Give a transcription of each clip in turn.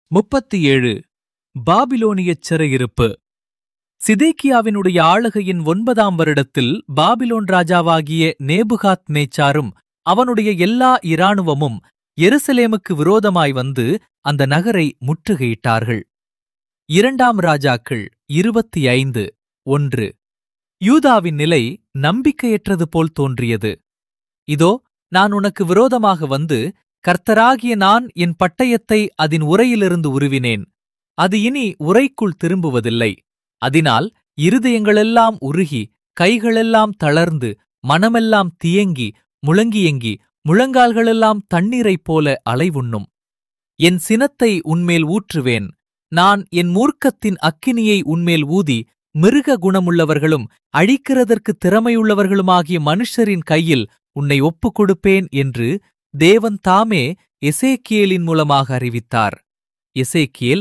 37 பாபிலோனியச் சிறையிருப்பு. சிதேக்கியாவினுடைய ஆளுகையின் 9ஆம் வருடத்தில் பாபிலோன் ராஜாவாகிய நேபுகாத் நேச்சாரும் அவனுடைய எல்லா இராணுவமும் எருசலேமுக்கு விரோதமாய் வந்து அந்த நகரை முற்றுகையிட்டார்கள். 2ஆம் ராஜாக்கள் 25:1. யூதாவின் நிலை நம்பிக்கையற்றது போல் தோன்றியது. இதோ, நான் உனக்கு விரோதமாக வந்து கர்த்தராகிய நான் என் பட்டயத்தை அதின் உறையிலிருந்து உருவினேன். அது இனி உறைக்குள் திரும்புவதில்லை. அதனால் இருதயங்களெல்லாம் உருகி, கைகளெல்லாம் தளர்ந்து, மனமெல்லாம் தியங்கி, முழங்கியங்கி, முழங்கால்களெல்லாம் தண்ணீரைப் போல அலைவுண்ணும். என் சினத்தை உன்மேல் ஊற்றுவேன். நான் என் மூர்க்கத்தின் அக்கினியை உன்மேல் ஊதி, மிருக குணமுள்ளவர்களும் அழிக்கிறதற்கு திறமையுள்ளவர்களுமாகிய மனுஷரின் கையில் உன்னை ஒப்புக் கொடுப்பேன் என்று தேவன் தாமே எசேக்கியேலின் மூலமாக அறிவித்தார். எசேக்கியேல்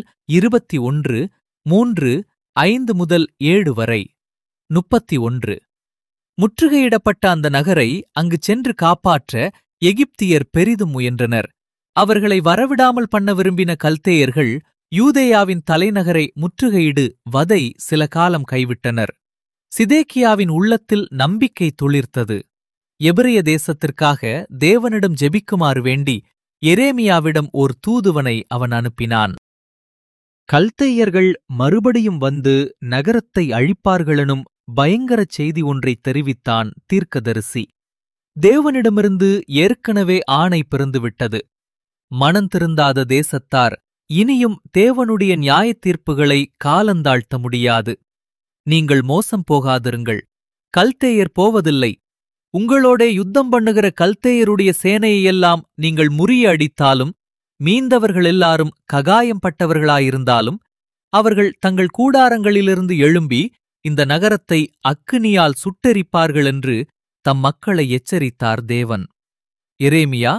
21:3-5-7 வரை. 31. முற்றுகையிடப்பட்ட அந்த நகரை அங்கு சென்று காப்பாற்ற எகிப்தியர் பெரிதும் முயன்றனர். அவர்களை வரவிடாமல் பண்ண விரும்பின கல்தேயர்கள் யூதேயாவின் தலைநகரை முற்றுகையிடு வதை சில காலம் கைவிட்டனர். சிதேக்கியாவின் உள்ளத்தில் நம்பிக்கை துளிர்த்தது. எபிரெய தேசத்திற்காக தேவனிடம் ஜெபிக்குமாறு வேண்டி எரேமியாவிடம் ஓர் தூதுவனை அவன் அனுப்பினான். கல்தேயர்கள் மறுபடியும் வந்து நகரத்தை அழிப்பார்களெனும் பயங்கரச் செய்தி ஒன்றைத் தெரிவித்தான் தீர்க்கதரிசி. தேவனிடமிருந்து ஏற்கனவே ஆணை பிறந்துவிட்டது. மனந்திருந்தாத தேசத்தார் இனியும் தேவனுடைய நியாயத்தீர்ப்புகளை காலந்தாழ்த்த முடியாது. நீங்கள் மோசம் போகாதிருங்கள். கல்தேயர் போவதில்லை. உங்களோடே யுத்தம் பண்ணுகிற கல்தேயருடைய சேனையெல்லாம் நீங்கள் முறிய அடித்தாலும், மீந்தவர்கள் எல்லாரும் ககாயம்பட்டவர்களாயிருந்தாலும், அவர்கள் தங்கள் கூடாரங்களிலிருந்து எழும்பி இந்த நகரத்தை அக்கினியால் சுட்டெரிப்பார்கள் என்று தம் மக்களை எச்சரித்தார் தேவன். எரேமியா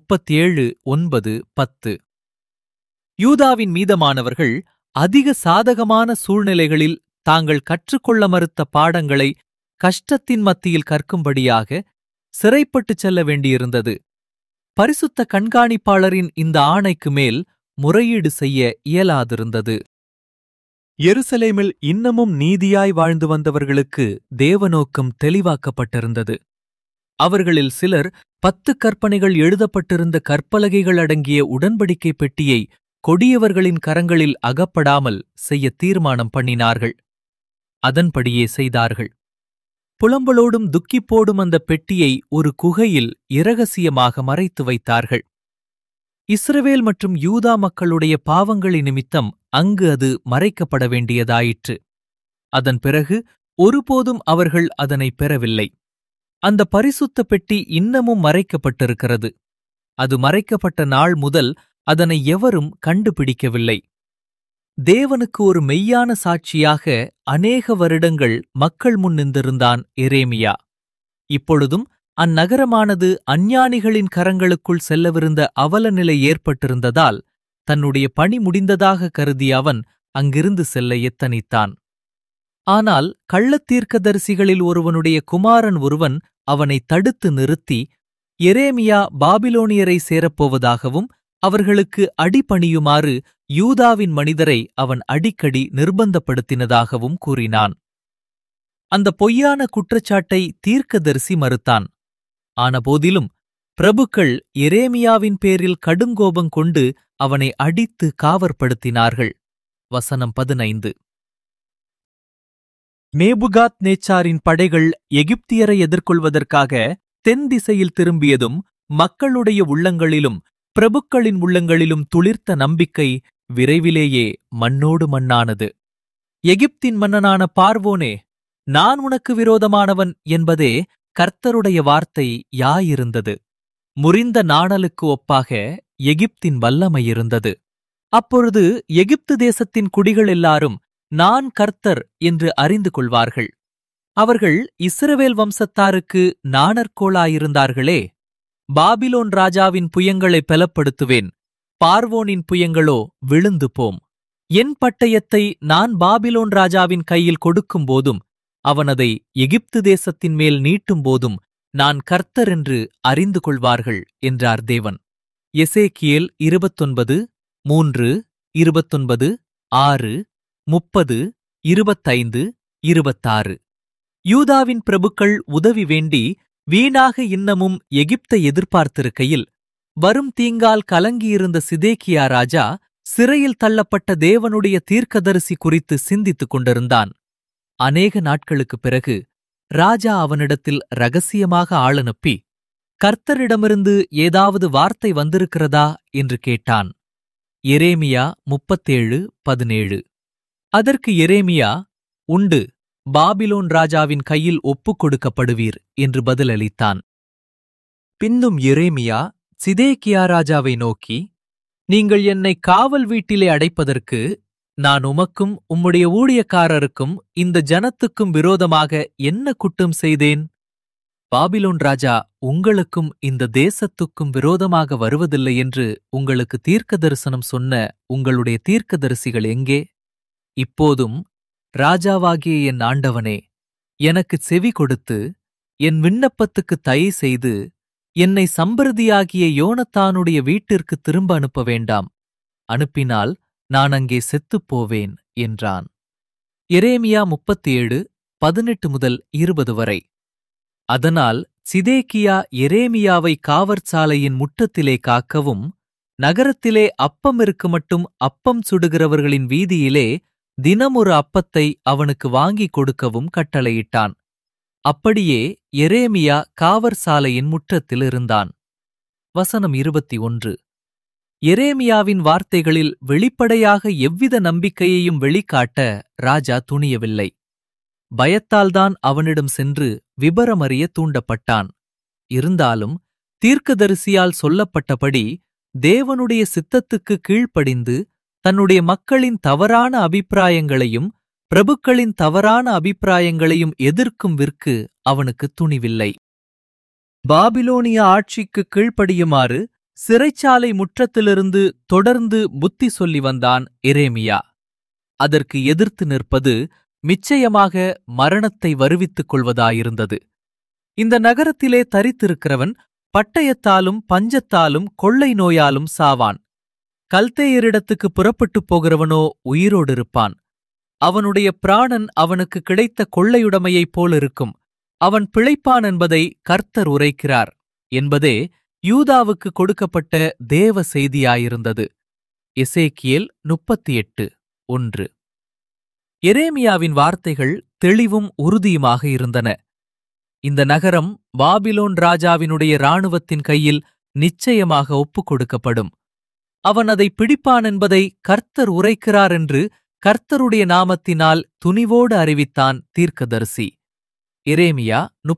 37:9-10. யூதாவின் மீதமானவர்கள் அதிக சாதகமான சூழ்நிலைகளில் தாங்கள் கற்றுக்கொள்ள மறுத்த பாடங்களை கஷ்டத்தின் மத்தியில் கற்கும்படியாக சிறைப்பட்டுச் செல்ல வேண்டியிருந்தது. பரிசுத்த கண்காணிப்பாளரின் இந்த ஆணைக்கு மேல் முறையீடு செய்ய இயலாதிருந்தது. எருசலேமில் இன்னமும் நீதியாய் வாழ்ந்து வந்தவர்களுக்கு தேவநோக்கம் தெளிவாக்கப்பட்டிருந்தது. அவர்களில் சிலர் 10 கற்பனைகள் எழுதப்பட்டிருந்த கற்பலகைகள் அடங்கிய உடன்படிக்கை பெட்டியை கொடியவர்களின் கரங்களில் அகப்படாமல் செய்ய தீர்மானம் பண்ணினார்கள். அதன்படியே செய்தார்கள். புலம்பலோடும் துக்கிப்போடும் அந்த பெட்டியை ஒரு குகையில் இரகசியமாக மறைத்து வைத்தார்கள். இஸ்ரவேல் மற்றும் யூதா மக்களுடைய பாவங்களின் நிமித்தம் அங்கு அது மறைக்கப்பட வேண்டியதாயிற்று. அதன் பிறகு ஒருபோதும் அவர்கள் அதனை பெறவில்லை. அந்த பரிசுத்த பெட்டி இன்னமும் மறைக்கப்பட்டிருக்கிறது. அது மறைக்கப்பட்ட நாள் முதல் அதனை எவரும் கண்டுபிடிக்கவில்லை. தேவனுக்கு ஒரு மெய்யான சாட்சியாக அநேக வருடங்கள் மக்கள் முன் நின்றிருந்தான் எரேமியா. இப்பொழுதும் அந்நகரமானது அஞ்ஞானிகளின் கரங்களுக்குள் செல்லவிருந்த அவல நிலை ஏற்பட்டிருந்ததால் தன்னுடைய பணி முடிந்ததாக கருதிய அவன் அங்கிருந்து செல்ல எத்தனித்தான். ஆனால் கள்ளத்தீர்க்கதரிசிகளில் ஒருவனுடைய குமாரன் ஒருவன் அவனை தடுத்து நிறுத்தி, எரேமியா பாபிலோனியரை சேரப்போவதாகவும் அவர்களுக்கு அடிபணியுமாறு யூதாவின் மனிதரை அவன் அடிக்கடி நிர்பந்தப்படுத்தினதாகவும் கூறினான். அந்த பொய்யான குற்றச்சாட்டை தீர்க்கதரிசி மறுத்தான். ஆனபோதிலும் பிரபுக்கள் எரேமியாவின் பேரில் கடுங்கோபம் கொண்டு அவனை அடித்து காவற்படுத்தினார்கள். வசனம் 15. நேபுகாத் நேச்சாரின் படைகள் எகிப்தியரை எதிர்கொள்வதற்காக தென் திசையில் திரும்பியதும் மக்களுடைய உள்ளங்களிலும் பிரபுக்களின் உள்ளங்களிலும் துளிர்த்த நம்பிக்கை விரைவிலேயே மண்ணோடு மண்ணானது. எகிப்தின் மன்னனான பார்வோனே, நான் உனக்கு விரோதமானவன் என்பதே கர்த்தருடைய வார்த்தை யாயிருந்தது. முறிந்த நாணலுக்கு ஒப்பாக எகிப்தின் வல்லமையிருந்தது. அப்பொழுது எகிப்து தேசத்தின் குடிகள் எல்லாரும் நான் கர்த்தர் என்று அறிந்து கொள்வார்கள். அவர்கள் இஸ்ரவேல் வம்சத்தாருக்கு நாணற்கோளாயிருந்தார்களே. பாபிலோன் ராஜாவின் புயங்களை பலப்படுத்துவேன், பார்வோனின் புயங்களோ விழுந்து போம். என் பட்டயத்தை நான் பாபிலோன் ராஜாவின் கையில் கொடுக்கும்போதும் அவன் அதை எகிப்து தேசத்தின் மேல் நீட்டும்போதும் நான் கர்த்தர் என்று அறிந்து கொள்வார்கள் என்றார் தேவன். எசேக்கியேல் 29:3 29, 6, 30, 25, 26. யூதாவின் பிரபுக்கள் உதவி வேண்டி வீணாக இன்னமும் எகிப்தை எதிர்பார்த்திருக்கையில், வரும் தீங்கால் கலங்கியிருந்த சிதேக்கியா ராஜா சிறையில் தள்ளப்பட்ட தேவனுடைய தீர்க்கதரிசி குறித்து சிந்தித்துக் கொண்டிருந்தான். அநேக நாட்களுக்குப் பிறகு ராஜா அவனிடத்தில் ரகசியமாக ஆளனுப்பி, கர்த்தரிடமிருந்து ஏதாவது வார்த்தை வந்திருக்கிறதா என்று கேட்டான். எரேமியா 37:17. அதற்கு எரேமியா, உண்டு, பாபிலோன் ராஜாவின் கையில் ஒப்புக் கொடுக்கப்படுவீர் என்று பதிலளித்தான். பின்னும் எரேமியா சிதேக்கியா ராஜாவை நோக்கி, நீங்கள் என்னை காவல் வீட்டிலே அடைப்பதற்கு நான் உமக்கும் உம்முடைய ஊழியக்காரருக்கும் இந்த ஜனத்துக்கும் விரோதமாக என்ன குற்றம் செய்தேன்? பாபிலோன் ராஜா உங்களுக்கும் இந்த தேசத்துக்கும் விரோதமாக வருவதில்லை என்று உங்களுக்கு தீர்க்க தரிசனம் சொன்ன உங்களுடைய தீர்க்கதரிசிகள் எங்கே? இப்போதும் ராஜாவாகிய என் ஆண்டவனே, எனக்குச் செவி கொடுத்து என் விண்ணப்பத்துக்கு தயை செய்து என்னை சம்பிரதியாகிய யோனத்தானுடைய வீட்டிற்கு திரும்ப அனுப்ப வேண்டாம். அனுப்பினால் நான் அங்கே செத்துப்போவேன் என்றான். எரேமியா 37:18-20 வரை. அதனால் சிதேக்கியா எரேமியாவை காவற்சாலையின் முற்றத்திலே காக்கவும், நகரத்திலே அப்பம் இருக்குமட்டும் அப்பம் சுடுகிறவர்களின் வீதியிலே தினமொரு அப்பத்தை அவனுக்கு வாங்கிக் கொடுக்கவும் கட்டளையிட்டான். அப்படியே எரேமியா காவற்சாலையின் முற்றத்தில் இருந்தான். வசனம் 21. எரேமியாவின் வார்த்தைகளில் வெளிப்படையாக எவ்வித நம்பிக்கையையும் வெளிக்காட்ட ராஜா துணியவில்லை. பயத்தால்தான் அவனிடம் சென்று விபரமறிய தூண்டப்பட்டான். இருந்தாலும் தீர்க்கதரிசியால் சொல்லப்பட்டபடி தேவனுடைய சித்தத்துக்கு கீழ்ப்படிந்து தன்னுடைய மக்களின் தவறான அபிப்பிராயங்களையும் பிரபுக்களின் தவறான அபிப்பிராயங்களையும் எதிர்க்கும் விற்கு அவனுக்கு துணிவில்லை. பாபிலோனிய ஆட்சிக்கு கீழ்ப்படியுமாறு சிறைச்சாலை முற்றத்திலிருந்து தொடர்ந்து புத்தி சொல்லி வந்தான் எரேமியா. அதற்கு எதிர்த்து நிற்பது நிச்சயமாக மரணத்தை வருவித்துக் கொள்வதாயிருந்தது. இந்த நகரத்திலே தரித்திருக்கிறவன் பட்டயத்தாலும் பஞ்சத்தாலும் கொள்ளை நோயாலும் சாவான். கல்தேயரிடத்துக்கு புறப்பட்டுப் போகிறவனோ உயிரோடிருப்பான். அவனுடைய பிராணன் அவனுக்கு கிடைத்த கொள்ளையுடைமையைப் போலிருக்கும். அவன் பிழைப்பான் என்பதை கர்த்தர் உரைக்கிறார் என்பதே யூதாவுக்கு கொடுக்கப்பட்ட தேவ செய்தியாயிருந்தது. எசேக்கியேல் 38:1. எரேமியாவின் வார்த்தைகள் தெளிவும் உறுதியுமாக இருந்தன. இந்த நகரம் பாபிலோன் ராஜாவினுடைய இராணுவத்தின் கையில் நிச்சயமாக ஒப்புக் கொடுக்கப்படும். அவன் அதை பிடிப்பான் என்பதை கர்த்தர் உரைக்கிறார் என்று கர்த்தருடைய நாமத்தினால் துணிவோடு அறிவித்தான் தீர்க்கதரிசி. எரேமியா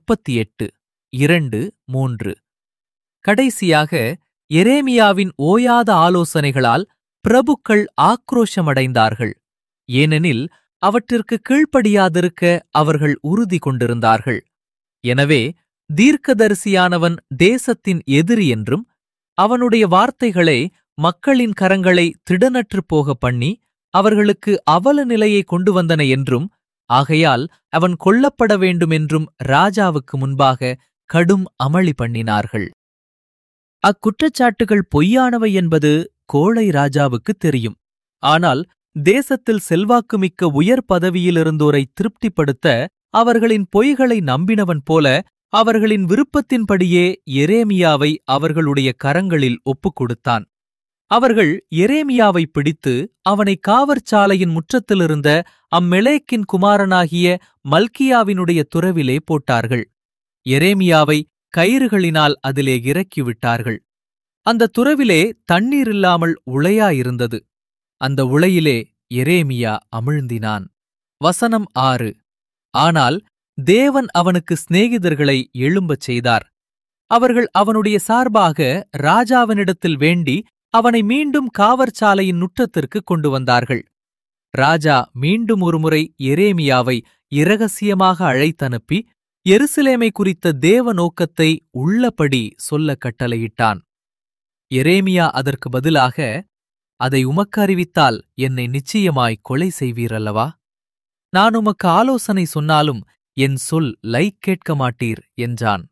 38:2-3. கடைசியாக எரேமியாவின் ஓயாத ஆலோசனைகளால் பிரபுக்கள் ஆக்ரோஷமடைந்தார்கள். ஏனெனில் அவற்றிற்கு கீழ்ப்படியாதிருக்க அவர்கள் உறுதி கொண்டிருந்தார்கள். எனவே தீர்க்கதரிசியானவன் தேசத்தின் எதிரி என்றும், அவனுடைய வார்த்தைகளே மக்களின் கரங்களை திடனற்றுப் போக பண்ணி அவர்களுக்கு அவல நிலையை கொண்டு வந்தன என்றும், ஆகையால் அவன் கொல்லப்பட வேண்டுமென்றும் ராஜாவுக்கு முன்பாக கடும் அமளி பண்ணினார்கள். அக்குற்றச்சாட்டுகள் பொய்யானவை என்பது கோழை ராஜாவுக்குத் தெரியும். ஆனால் தேசத்தில் செல்வாக்குமிக்க உயர் பதவியிலிருந்தோரை திருப்திப்படுத்த அவர்களின் பொய்களை நம்பினவன் போல அவர்களின் விருப்பத்தின்படியே எரேமியாவை அவர்களுடைய கரங்களில் ஒப்புக் கொடுத்தான். அவர்கள் எரேமியாவை பிடித்து அவனை காவற்சாலையின் முற்றத்திலிருந்த அம்மெலேக்கின் குமாரனாகிய மல்கியாவினுடைய துறவிலே போட்டார்கள். எரேமியாவை கயிறுகளினால் அதிலே இறக்கிவிட்டார்கள். அந்த துறவிலே தண்ணீர் இல்லாமல் உளையாயிருந்தது. அந்த உளையிலே எரேமியா அமிழ்ந்தினான். வசனம் 6. ஆனால் தேவன் அவனுக்கு சிநேகிதர்களை எழும்பச் செய்தார். அவர்கள் அவனுடைய சார்பாக ராஜாவினிடத்தில் வேண்டி அவனை மீண்டும் காவற்சாலையின் முற்றத்திற்கு கொண்டு வந்தார்கள். ராஜா மீண்டும் ஒருமுறை எரேமியாவை இரகசியமாக அழைத்தனுப்பி எருசலேமை குறித்த தேவ நோக்கத்தை உள்ளபடி சொல்ல கட்டளையிட்டான். எரேமியா அதற்கு பதிலாக, அதை உமக்கு அறிவித்தால் என்னை நிச்சயமாய் கொலை செய்வீரல்லவா? நான் உமக்கு ஆலோசனை சொன்னாலும் என் சொல் கேட்க மாட்டீர் என்றான்.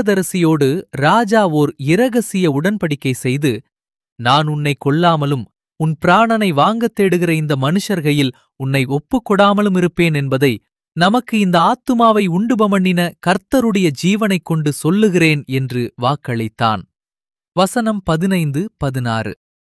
தீர்க்கதரிசியோடு ராஜா ஓர் இரகசிய உடன்படிக்கை செய்து, நான் உன்னை கொல்லாமலும் உன் பிராணனை வாங்கத் தேடுகிற இந்த மனுஷர் கையில் உன்னை ஒப்புக்கொடாமலும் இருப்பேன் என்பதை நமக்கு இந்த ஆத்துமாவை உண்டுபமண்ணின கர்த்தருடைய ஜீவனைக் கொண்டு சொல்லுகிறேன் என்று வாக்களித்தான். வசனம் 15-16.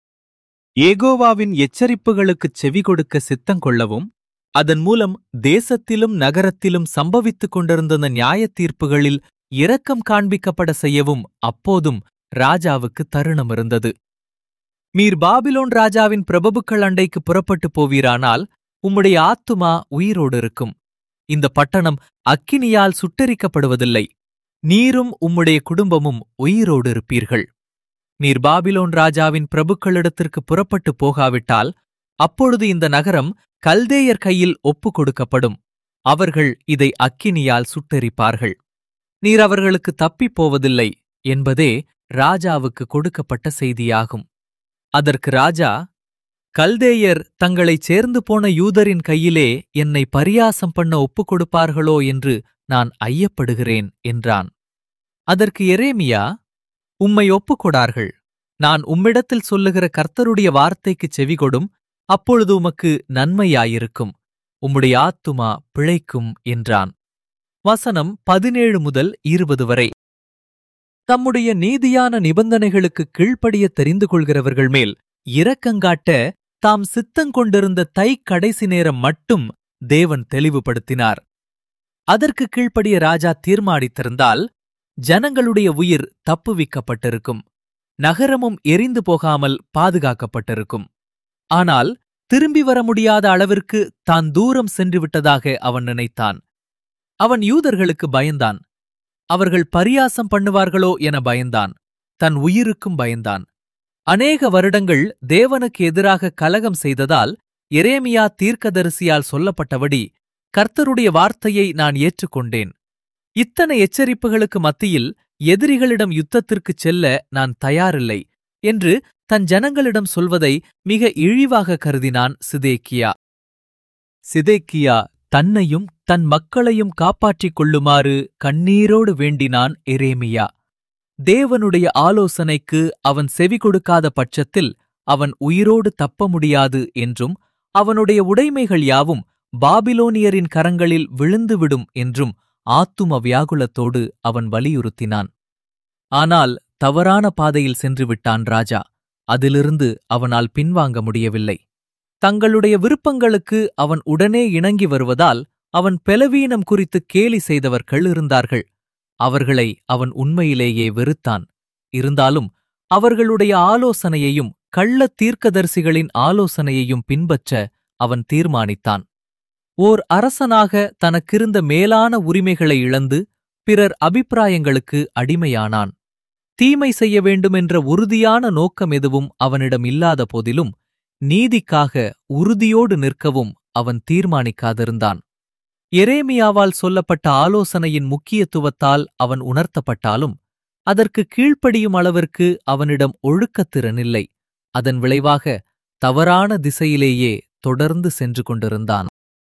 ஏகோவாவின் எச்சரிப்புகளுக்குச் செவிகொடுக்க சித்தங்கொள்ளவும், அதன் மூலம் தேசத்திலும் நகரத்திலும் சம்பவித்துக் கொண்டிருந்த நியாயத் தீர்ப்புகளில் இரக்கம் காண்பிக்கப்பட செய்யவும் அப்போதும் ராஜாவுக்கு தருணம் இருந்தது. நீர் பாபிலோன் ராஜாவின் பிரபுக்கள் அண்டைக்கு புறப்பட்டு போவீரானால் உம்முடைய ஆத்துமா உயிரோடு இருக்கும். இந்த பட்டணம் அக்கினியால் சுட்டெரிக்கப்படுவதில்லை. நீரும் உம்முடைய குடும்பமும் உயிரோடு இருப்பீர்கள். நீர் பாபிலோன் ராஜாவின் பிரபுக்களிடத்திற்கு புறப்பட்டு போகாவிட்டால் அப்பொழுது இந்த நகரம் கல்தேயர் கையில் ஒப்புக் கொடுக்கப்படும். அவர்கள் இதை அக்கினியால் சுட்டெரிப்பார்கள். நீர் அவர்களுக்கு தப்பிப் போவதில்லை என்பதே ராஜாவுக்கு கொடுக்கப்பட்ட செய்தியாகும். அதற்கு ராஜா, கல்தேயர் தங்களைச் சேர்ந்து போன யூதரின் கையிலே என்னை பரியாசம் பண்ண ஒப்புக் கொடுப்பார்களோ என்று நான் ஐயப்படுகிறேன் என்றான். அதற்கு எரேமியா, உம்மை ஒப்புக்கொடார்கள். நான் உம்மிடத்தில் சொல்லுகிற கர்த்தருடைய வார்த்தைக்குச் செவிகொடும். அப்பொழுது உமக்கு நன்மையாயிருக்கும். உம்முடைய ஆத்துமா பிழைக்கும் என்றான். வசனம் 17-20 வரை. தம்முடைய நீதியான நிபந்தனைகளுக்கு கீழ்ப்படிய தெரிந்து கொள்கிறவர்கள் மேல் இரக்கங்காட்ட தாம் சித்தங்கொண்டிருந்த கடைசி நேரம் மட்டும் தேவன் தெளிவுபடுத்தினார். அதற்கு கீழ்ப்படிய ராஜா தீர்மானித்திருந்தால் ஜனங்களுடைய உயிர் தப்புவிக்கப்பட்டிருக்கும். நகரமும் எரிந்து போகாமல் பாதுகாக்கப்பட்டிருக்கும். ஆனால் திரும்பி வர முடியாத அளவிற்கு தான் தூரம் சென்று விட்டதாக அவன் நினைத்தான். அவன் யூதர்களுக்கு பயந்தான். அவர்கள் பரியாசம் பண்ணுவார்களோ என பயந்தான். தன் உயிருக்கும் பயந்தான். அநேக வருடங்கள் தேவனுக்கு எதிராக கலகம் செய்ததால் எரேமியா தீர்க்கதரிசியால் சொல்லப்பட்டபடி கர்த்தருடைய வார்த்தையை நான் ஏற்றுக்கொண்டேன். இத்தனை எச்சரிப்புகளுக்கு மத்தியில் எதிரிகளிடம் யுத்தத்திற்குச் செல்ல நான் தயாரில்லை என்று தன் ஜனங்களிடம் சொல்வதை மிக இழிவாக கருதினான் சிதேக்கியா. சிதேக்கியா தன்னையும் தன் மக்களையும் காப்பாற்றிக் கொள்ளுமாறு கண்ணீரோடு வேண்டினான் எரேமியா. தேவனுடைய ஆலோசனைக்கு அவன் செவி கொடுக்காத பட்சத்தில் அவன் உயிரோடு தப்ப முடியாது என்றும் அவனுடைய உடைமைகள் யாவும் பாபிலோனியரின் கரங்களில் விழுந்துவிடும் என்றும் ஆத்தும வியாகுலத்தோடு அவன் வலியுறுத்தினான். ஆனால் தவறான பாதையில் சென்று விட்டான் ராஜா. அதிலிருந்து அவனால் பின்வாங்க முடியவில்லை. தங்களுடைய விருப்பங்களுக்கு அவன் உடனே இணங்கி வருவதால் அவன் பலவீனம் குறித்து கேலி செய்தவர்கள் இருந்தார்கள். அவர்களை அவன் உண்மையிலேயே வெறுத்தான். இருந்தாலும் அவர்களுடைய ஆலோசனையையும் கள்ளத் தீர்க்கதரிசிகளின் ஆலோசனையையும் பின்பற்ற அவன் தீர்மானித்தான். ஓர் அரசனாக தனக்கிருந்த மேலான உரிமைகளை இழந்து பிறர் அபிப்பிராயங்களுக்கு அடிமையானான். தீமை செய்ய வேண்டுமென்ற உறுதியான நோக்கம் எதுவும் அவனிடம் இல்லாத போதிலும் நீதிக்காக உறுதியோடு நிற்கவும் அவன் தீர்மானிக்காதிருந்தான். எரேமியாவால் சொல்லப்பட்ட ஆலோசனையின் முக்கியத்துவத்தால் அவன் உணர்த்தப்பட்டாலும் அதற்கு கீழ்ப்படியும் அளவிற்கு அவனிடம் ஒழுக்கத்திறனில்லை. அதன் விளைவாக தவறான திசையிலேயே தொடர்ந்து சென்று கொண்டிருந்தான்.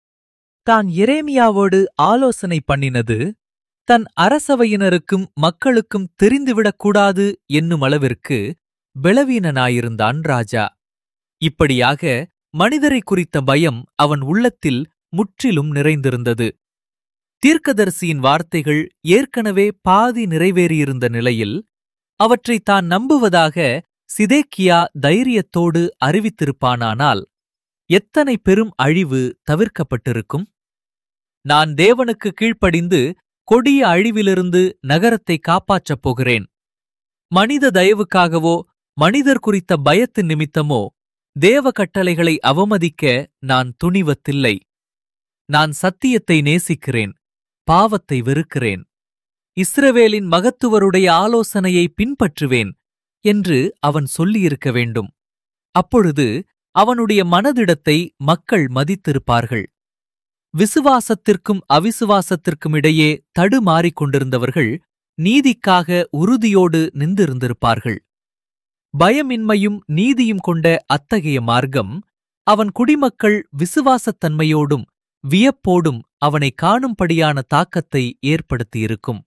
தான் எரேமியாவோடு ஆலோசனை பண்ணினது தன் அரசவையினருக்கும் மக்களுக்கும் தெரிந்துவிடக்கூடாது என்னும் அளவிற்கு பலவீனனாயிருந்தான் ராஜா. இப்படியாக மனிதரை குறித்த பயம் அவன் உள்ளத்தில் முற்றிலும் நிறைந்திருந்தது. தீர்க்கதரிசியின் வார்த்தைகள் ஏற்கனவே பாதி நிறைவேறியிருந்த நிலையில் அவற்றை தான் நம்புவதாக சிதேக்கியா தைரியத்தோடு அறிவித்திருப்பானானால் எத்தனை பெரும் அழிவு தவிர்க்கப்பட்டிருக்கும். நான் தேவனுக்கு கீழ்ப்படிந்து கொடிய அழிவிலிருந்து நகரத்தை காப்பாற்றப் போகிறேன். மனித தயவுக்காகவோ மனிதர் குறித்த பயத்தின் நிமித்தமோ தேவ கட்டளைகளை அவமதிக்க நான் துணிவத்தில்லை. நான் சத்தியத்தை நேசிக்கிறேன், பாவத்தை வெறுக்கிறேன். இஸ்ரவேலின் மகத்துவருடைய ஆலோசனையை பின்பற்றுவேன் என்று அவன் சொல்லியிருக்க வேண்டும். அப்பொழுது அவனுடைய மனதிடத்தை மக்கள் மதித்திருப்பார்கள். விசுவாசத்திற்கும் அவிசுவாசத்திற்கும் இடையே தடுமாறிக் கொண்டிருந்தவர்கள் நீதிக்காக உறுதியோடு நின்றிருந்திருப்பார்கள். பயமின்மையும் நீதியும் கொண்ட அத்தகைய மார்க்கம் அவன் குடிமக்கள் விசுவாசத்தன்மையோடும் வியப்போடும் அவனை காணும்படியான தாக்கத்தை ஏற்படுத்தியிருக்கும்.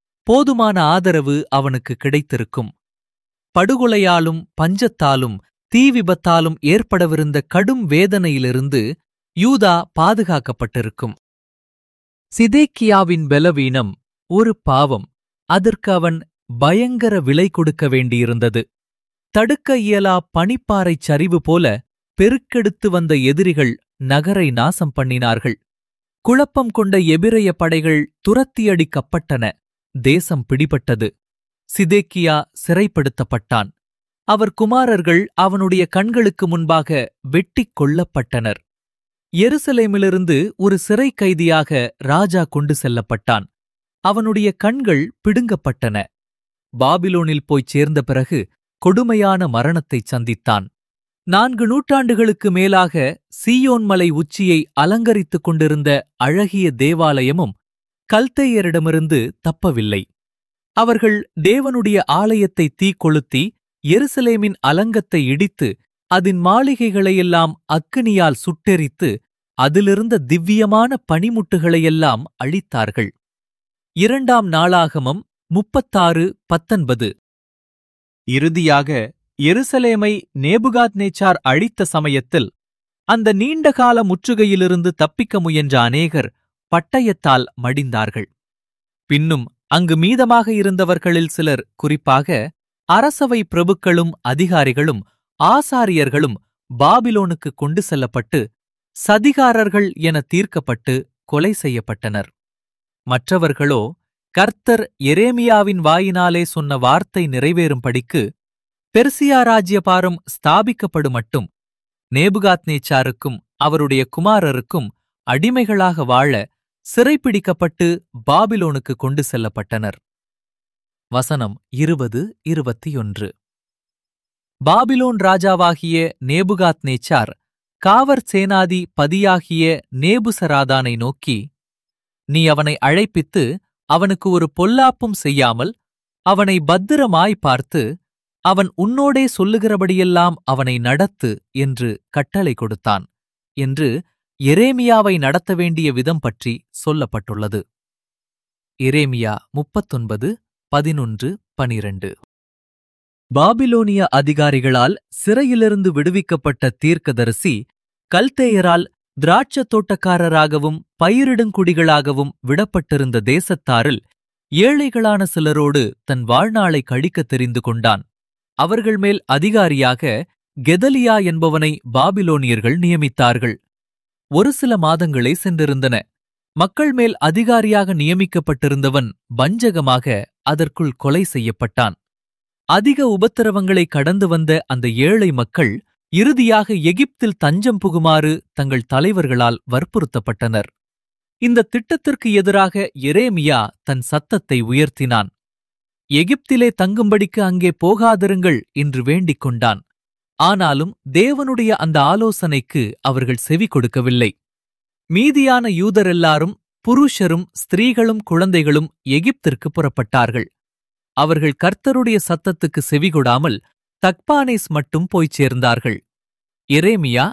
போதுமான ஆதரவு அவனுக்கு கிடைத்திருக்கும். படுகொலையாலும் பஞ்சத்தாலும் தீ விபத்தாலும் ஏற்படவிருந்த கடும் வேதனையிலிருந்து யூதா பாதுகாக்கப்பட்டிருக்கும். சிதேக்கியாவின் பலவீனம் ஒரு பாவம். அதற்கு அவன் பயங்கர விலை கொடுக்க வேண்டியிருந்தது. தடுக்க இயலா பனிப்பாறைச் சரிவு போல பெருக்கெடுத்து வந்த எதிரிகள் நகரை நாசம் பண்ணினார்கள். குழப்பம் கொண்ட எபிரெய படைகள் துரத்தியடிக்கப்பட்டன. தேசம் பிடிபட்டது. சிதேக்கியா சிறைப்படுத்தப்பட்டான். அவர் குமாரர்கள் அவனுடைய கண்களுக்கு முன்பாக வெட்டிக் கொல்லப்பட்டனர். எருசலேமிலிருந்து ஒரு சிறை கைதியாக ராஜா கொண்டு செல்லப்பட்டான். அவனுடைய கண்கள் பிடுங்கப்பட்டன. பாபிலோனில் போய்ச் சேர்ந்த பிறகு கொடுமையான மரணத்தைச் சந்தித்தான். 4 நூற்றாண்டுகளுக்கு மேலாக சீயோன் மலை உச்சியை அலங்கரித்துக் கொண்டிருந்த அழகிய தேவாலயமும் கல்தேயரிடமிருந்து தப்பவில்லை. அவர்கள் தேவனுடைய ஆலயத்தை தீக்கொளுத்தி எருசலேமின் அலங்கத்தை இடித்து அதன் மாளிகைகளையெல்லாம் அக்கினியால் சுட்டெரித்து அதிலிருந்த திவ்யமான பனிமுட்டுகளையெல்லாம் அழித்தார்கள். 2ஆம் நாளாகமம் 36:19. இறுதியாக எருசலேமை நேபுகாத்நேச்சார் அழித்த சமயத்தில் அந்த நீண்டகால முற்றுகையிலிருந்து தப்பிக்க முயன்ற அநேகர் பட்டயத்தால் மடிந்தார்கள். பின்னும் அங்கு மீதமாக இருந்தவர்களில் சிலர், குறிப்பாக அரசவை பிரபுக்களும் அதிகாரிகளும் ஆசாரியர்களும் பாபிலோனுக்கு கொண்டு செல்லப்பட்டு சதிகாரர்கள் என தீர்க்கப்பட்டு கொலை செய்யப்பட்டனர். மற்றவர்களோ கர்த்தர் எரேமியாவின் வாயினாலே சொன்ன வார்த்தை நிறைவேறும்படிக்கு பெர்சியா ராஜ்யபாரம் ஸ்தாபிக்கப்படுமட்டும் நேபுகாத்நேச்சாருக்கும் அவருடைய குமாரருக்கும் அடிமைகளாக வாழ சிறைப்பிடிக்கப்பட்டு பாபிலோனுக்கு கொண்டு செல்லப்பட்டனர். வசனம் 20-21. பாபிலோன் ராஜாவாகிய நேபுகாத்நேச்சார் காவற் சேனாதி பதியாகிய நேபுசராதானை நோக்கி, நீ அவனை அழைப்பித்து அவனுக்கு ஒரு பொல்லாப்பும் செய்யாமல் அவனை பத்திரமாய் பார்த்து அவன் உன்னோடே சொல்லுகிறபடியெல்லாம் அவனை நடத்து என்று கட்டளை கொடுத்தான் என்று எரேமியாவை நடத்த வேண்டிய விதம் பற்றி சொல்லப்பட்டுள்ளது. எரேமியா 39:11-12. பாபிலோனிய அதிகாரிகளால் சிறையிலிருந்து விடுவிக்கப்பட்ட தீர்க்கதரிசி கல்தேயரால் திராட்சத் தோட்டக்காரராகவும் பயிரிடுங்குடிகளாகவும் விடப்பட்டிருந்த தேசத்தாரில் ஏழைகளான சிலரோடு தன் வாழ்நாளை கழிக்கத் தெரிந்து கொண்டான். அவர்கள் மேல் அதிகாரியாக கெதலியா என்பவனை பாபிலோனியர்கள் நியமித்தார்கள். ஒரு சில மாதங்களே சென்றிருந்தன. மக்கள் மேல் அதிகாரியாக நியமிக்கப்பட்டிருந்தவன் வஞ்சகமாக அதற்குள் கொலை செய்யப்பட்டான். அதிக உபத்திரவங்களை கடந்து வந்த அந்த ஏழை மக்கள் இறுதியாக எகிப்தில் தஞ்சம் புகுமாறு தங்கள் தலைவர்களால் வற்புறுத்தப்பட்டனர். இந்த திட்டத்திற்கு எதிராக எரேமியா தன் சத்தத்தை உயர்த்தினான். எகிப்திலே தங்கும்படிக்கு அங்கே போகாதிருங்கள் என்று வேண்டிக் கொண்டான். ஆனாலும் தேவனுடைய அந்த ஆலோசனைக்கு அவர்கள் செவி கொடுக்கவில்லை. மீதியான யூதரெல்லாரும் புருஷரும் ஸ்திரீகளும் குழந்தைகளும் எகிப்திற்கு புறப்பட்டார்கள். அவர்கள் கர்த்தருடைய சத்தத்துக்கு செவிகொடாமல் தக்பானேஸ் மட்டும் போய்ச் சேர்ந்தார்கள். எரேமியா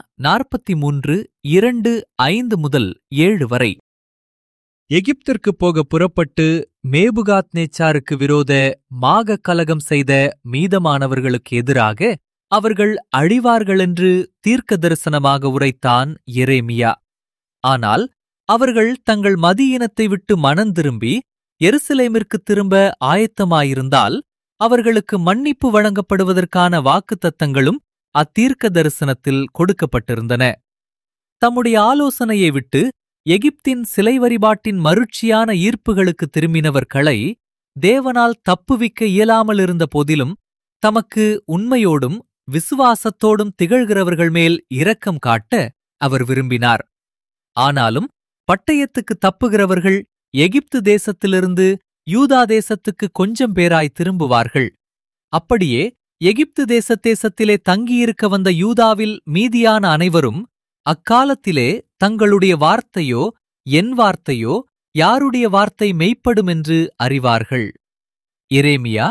43:2-5-7 வரை. எகிப்திற்குப் போக புறப்பட்டு மேபுகாத்நேச்சாருக்கு விரோத மாக கலகம் செய்த மீதமானவர்களுக்கு எதிராக அவர்கள் அழிவார்களென்று தீர்க்க தரிசனமாக உரைத்தான் எரேமியா. ஆனால் அவர்கள் தங்கள் மதியினத்தை விட்டு மனந்திரும்பி எருசலேமிற்குத் திரும்ப ஆயத்தமாயிருந்தால் அவர்களுக்கு மன்னிப்பு வழங்கப்படுவதற்கான வாக்குத்தத்தங்களும் அத்தீர்க்க தரிசனத்தில் கொடுக்கப்பட்டிருந்தன. தம்முடைய ஆலோசனையை விட்டு எகிப்தின் சிலை வழிபாட்டின் மருட்சியான ஈர்ப்புகளுக்கு திரும்பினவர்களை தேவனால் தப்புவிக்க இயலாமலிருந்த போதிலும் தமக்கு உண்மையோடும் விசுவாசத்தோடும் திகழ்கிறவர்கள் மேல் இரக்கம் காட்ட அவர் விரும்பினார். ஆனாலும் பட்டயத்துக்கு தப்புகிறவர்கள் எகிப்து தேசத்திலிருந்து யூதா தேசத்துக்கு கொஞ்சம் பேராய் திரும்புவார்கள். அப்படியே எகிப்து தேசத்திலே தங்கியிருக்க வந்த யூதாவில் மீதியான அனைவரும் அக்காலத்திலே தங்களுடைய வார்த்தையோ என் வார்த்தையோ யாருடைய வார்த்தை மெய்ப்படுமென்று அறிவார்கள். எரேமியா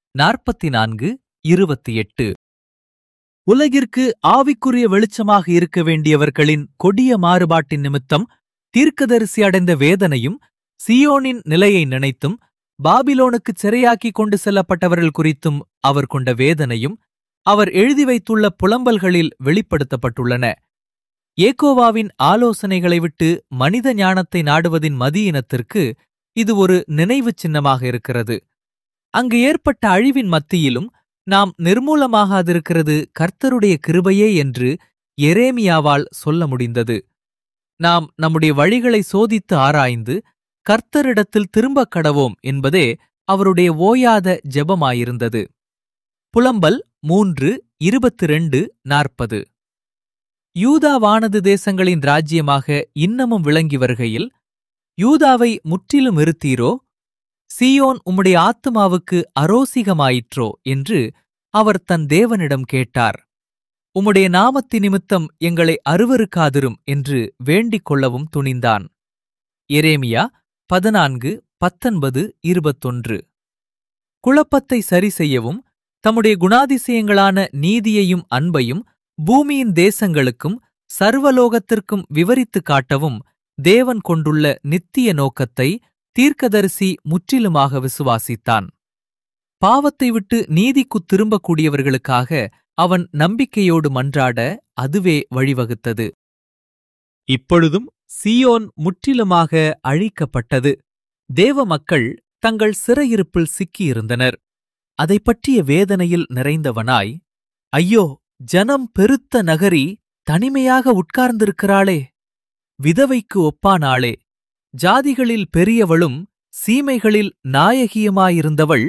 44:28. உலகிற்கு ஆவிக்குரிய வெளிச்சமாக இருக்க வேண்டியவர்களின் கொடிய மாறுபாட்டின் நிமித்தம் தீர்க்கதரிசி அடைந்த வேதனையும் சீயோனின் நிலையை நினைத்தும் பாபிலோனுக்குச் சிறையாக்கிக் கொண்டு செல்லப்பட்டவர்கள் குறித்தும் அவர் கொண்ட வேதனையும் அவர் எழுதி வைத்துள்ள புலம்பல்களில் வெளிப்படுத்தப்பட்டுள்ளன. ஏகோவாவின் ஆலோசனைகளை விட்டு மனித ஞானத்தை நாடுவதின் மதியினத்திற்கு இது ஒரு நினைவு சின்னமாக இருக்கிறது. அங்கு ஏற்பட்ட அழிவின் மத்தியிலும் நாம் நிர்மூலமாகாதிருக்கிறது கர்த்தருடைய கிருபையே என்று எரேமியாவால் சொல்ல முடிந்தது. நாம் நம்முடைய வழிகளை சோதித்து ஆராய்ந்து கர்த்தரிடத்தில் திரும்பக் கடவோம் என்பதே அவருடைய ஓயாத ஜெபமாயிருந்தது. புலம்பல் 3:22-40. யூதா வானது தேசங்களின் ராஜ்யமாக இன்னமும் விளங்கி வருகையில், யூதாவை முற்றிலும் நிறுத்தீரோ? சீயோன் உம்முடைய ஆத்துமாவுக்கு அரோசிகமாயிற்றோ என்று அவர் தன் தேவனிடம் கேட்டார். உம்முடைய நாமத்தி நிமித்தம் எங்களை அருவருக்காதிரும் என்று வேண்டிக் கொள்ளவும் துணிந்தான். எரேமியா 14:19-21. குழப்பத்தை சரி செய்யவும் தம்முடைய குணாதிசயங்களான நீதியையும் அன்பையும் பூமியின் தேசங்களுக்கும் சர்வலோகத்திற்கும் விவரித்துக் காட்டவும் தேவன் கொண்டுள்ள நித்திய நோக்கத்தை தீர்க்கதரிசி முற்றிலுமாக விசுவாசித்தான். பாவத்தை விட்டு நீதிக்குத் திரும்பக்கூடியவர்களுக்காக அவன் நம்பிக்கையோடு மன்றாட அதுவே வழிவகுத்தது. இப்பொழுதும் சீயோன் முற்றிலுமாக அழிக்கப்பட்டது. தேவ மக்கள் தங்கள் சிறையிருப்பில் சிக்கியிருந்தனர். அதைப் பற்றிய வேதனையில் நிறைந்தவனாய், ஐயோ, ஜனம் பெருத்த நகரி தனிமையாக உட்கார்ந்திருக்கிறாளே, விதவைக்கு ஒப்பானாளே, ஜாதிகளில் பெரியவளும் சீமைகளில் நாயகியுமாயிருந்தவள்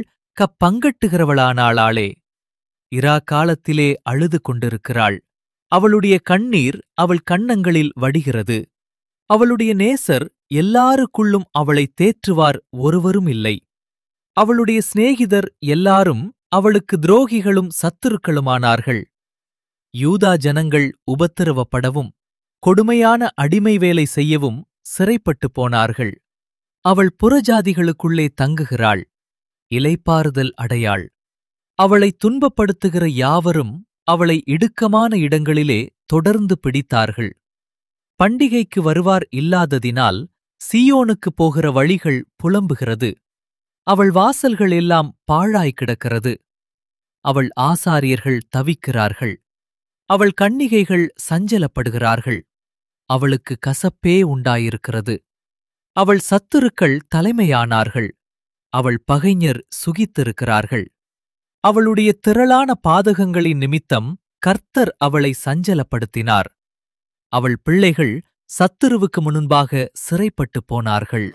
கப்பங்கட்டுகிறவளானாளாளே, இரா காலத்திலே அழுது கொண்டிருக்கிறாள். அவளுடைய கண்ணீர் அவள் கன்னங்களில் வடிகிறது. அவளுடைய நேசர் எல்லாருக்குள்ளும் அவளைத் தேற்றுவார் ஒருவரும் இல்லை. அவளுடைய சிநேகிதர் எல்லாரும் அவளுக்கு துரோகிகளும் சத்துருக்களுமானார்கள். யூதா ஜனங்கள் உபத்திரவப்படவும் கொடுமையான அடிமை வேலை செய்யவும் சிறைப்பட்டு போனார்கள். அவள் புறஜாதிகளுக்குள்ளே தங்குகிறாள், இலைப்பாறுதல் அடையாள். அவளை துன்பப்படுத்துகிற யாவரும் அவளை இடுக்கமான இடங்களிலே தொடர்ந்து பிடித்தார்கள். பண்டிகைக்கு வருவார் இல்லாததினால் சீயோனுக்குப் போகிற வழிகள் புலம்புகிறது. அவள் வாசல்கள் எல்லாம் பாழாய் கிடக்கிறது. அவள் ஆசாரியர்கள் தவிக்கிறார்கள். அவள் கன்னிகைகள் சஞ்சலப்படுகிறார்கள். அவளுக்கு கசப்பே உண்டாயிருக்கிறது. அவள் சத்துருக்கள் தலைமையானார்கள். அவள் பகைஞர் சுகித்திருக்கிறார்கள். அவளுடைய திரளான பாதகங்களின் நிமித்தம் கர்த்தர் அவளை சஞ்சலப்படுத்தினார். அவள் பிள்ளைகள் சத்துருவுக்கு முன்பாக சிறைப்பட்டுப் போனார்கள்.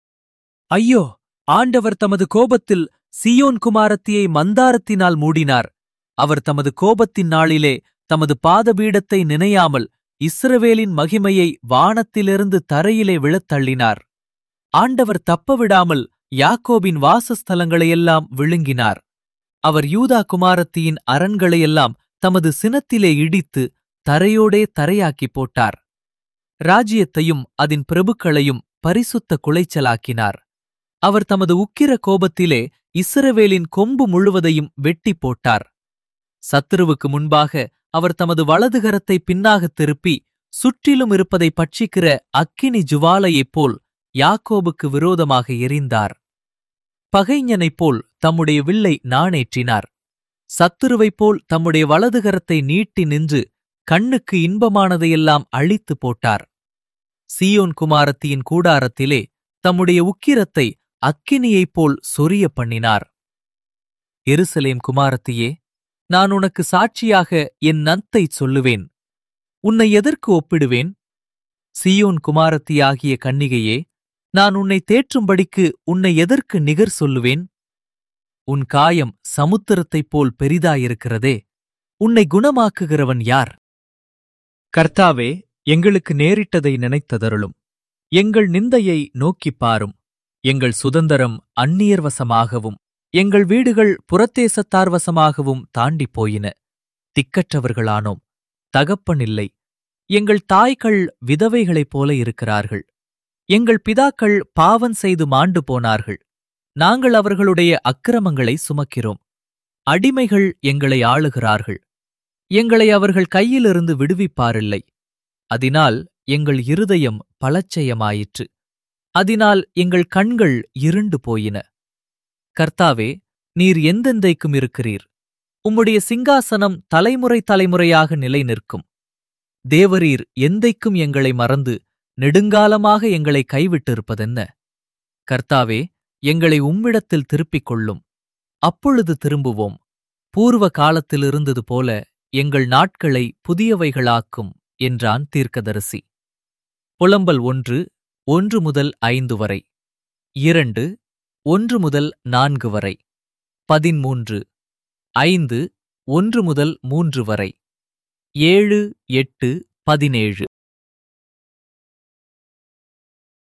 ஐயோ, ஆண்டவர் தமது கோபத்தில் சீயோன் குமாரத்தியை மந்தாரத்தினால் மூடினார். அவர் தமது கோபத்தின் நாளிலே தமது பாதபீடத்தை நினையாமல் இஸ்ரவேலின் மகிமையை வானத்திலிருந்து தரையிலே விழத் தள்ளினார். ஆண்டவர் தப்பவிடாமல் யாக்கோபின் வாசஸ்தலங்களையெல்லாம் விழுங்கினார். அவர் யூதா குமாரத்தியின் அரண்களையெல்லாம் தமது சினத்திலே இடித்து தரையோடே தரையாக்கிப் போட்டார். ராஜ்யத்தையும் அதன் பிரபுக்களையும் பரிசுத்த குலைச்சலாக்கினார். அவர் தமது உக்கிர கோபத்திலே இஸ்ரவேலின் கொம்பு முழுவதையும் வெட்டிப் போட்டார். சத்துருவுக்கு முன்பாக அவர் தமது வலதுகரத்தை பின்னாகத் திருப்பி சுற்றிலும் இருப்பதை பட்சிக்கிற அக்கினி ஜுவாலையைப் போல் யாக்கோபுக்கு விரோதமாக எரிந்தார். பகைஞனைப் போல் தம்முடைய வில்லை நாணேற்றினார். சத்துருவைப் போல் தம்முடைய வலதுகரத்தை நீட்டி நின்று கண்ணுக்கு இன்பமானதையெல்லாம் அழித்து போட்டார். சீயோன் குமாரத்தியின் கூடாரத்திலே தம்முடைய உக்கிரத்தை அக்கினியைப் போல் சொரிய பண்ணினார். எருசலேம் குமாரத்தியே, நான் உனக்கு சாட்சியாக என் நத்தைச் சொல்லுவேன். உன்னை எதற்கு ஒப்பிடுவேன்? சீயோன் குமாரத்தியாகிய கன்னிகையே, நான் உன்னை தேற்றும்படிக்கு உன்னை எதற்கு நிகர் சொல்லுவேன்? உன் காயம் சமுத்திரத்தைப் போல் பெரிதாயிருக்கிறதே, உன்னை குணமாக்குகிறவன் யார்? கர்த்தாவே, எங்களுக்கு நேரிட்டதை நினைத்ததருளும். எங்கள் நிந்தையை நோக்கிப் பாரும். எங்கள் சுதந்திரம் அந்நியர் வசமாகவும் எங்கள் வீடுகள் புறத்தேசத்தார் வசமாகவும் தாண்டிப் போயின. திக்கற்றவர்களானோம், தகப்பனில்லை. எங்கள் தாய்கள் விதவைகளைப் போல இருக்கிறார்கள். எங்கள் பிதாக்கள் பாவம் செய்து மாண்டு போனார்கள். நாங்கள் அவர்களுடைய அக்கிரமங்களை சுமக்கிறோம். அடிமைகள் எங்களை ஆளுகிறார்கள். எங்களை அவர்கள் கையிலிருந்து விடுவிப்பாரில்லை. அதனால் எங்கள் இருதயம் பலச்சயமாயிற்று. அதனால் எங்கள் கண்கள் இருண்டு போயின. கர்த்தாவே, நீர் எந்தெந்தைக்கும் இருக்கிறீர். உம்முடைய சிங்காசனம் தலைமுறை தலைமுறையாக நிலை நிற்கும். தேவரீர் எந்தைக்கும் எங்களை மறந்து நெடுங்காலமாக எங்களை கைவிட்டிருப்பதென்ன? கர்த்தாவே, எங்களை உம்மிடத்தில் திருப்பிக் கொள்ளும். அப்பொழுது திரும்புவோம். பூர்வ காலத்திலிருந்தது போல எங்கள் நாட்களை புதியவைகளாக்கும் என்றான் தீர்க்கதரிசி. புலம்பல் 1 முதல் 5 வரை, 2 1 முதல் 4 வரை, 13 5 1 முதல் 3 வரை, 7 8 17.